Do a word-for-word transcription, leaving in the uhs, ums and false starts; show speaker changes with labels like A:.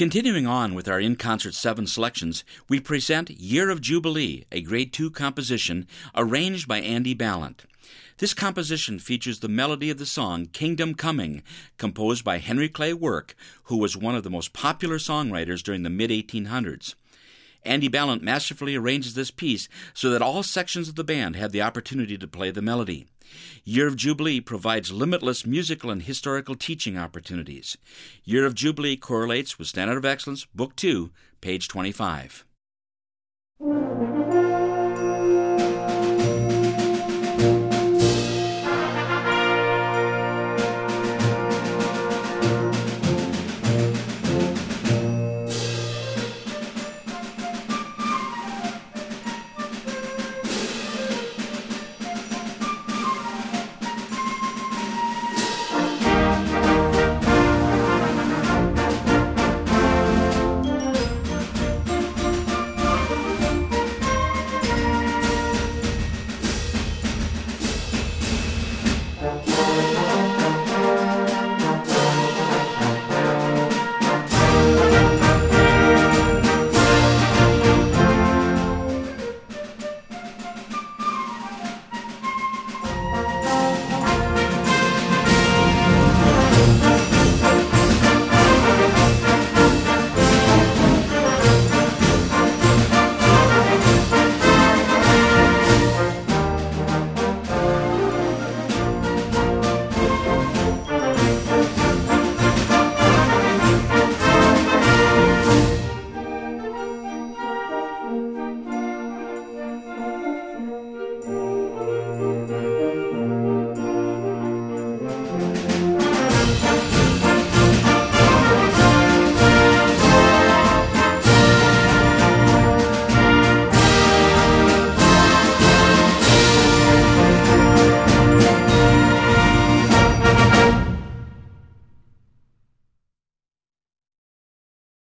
A: Continuing on with our In Concert seven selections, we present Year of Jubilee, a Grade two composition arranged by Andy Ballant. This composition features the melody of the song Kingdom Coming, composed by Henry Clay Work, who was one of the most popular songwriters during the mid eighteen hundreds. Andy Ballant masterfully arranges this piece so that all sections of the band have the opportunity to play the melody. Year of Jubilee provides limitless musical and historical teaching opportunities. Year of Jubilee correlates with Standard of Excellence, Book two, page twenty-five.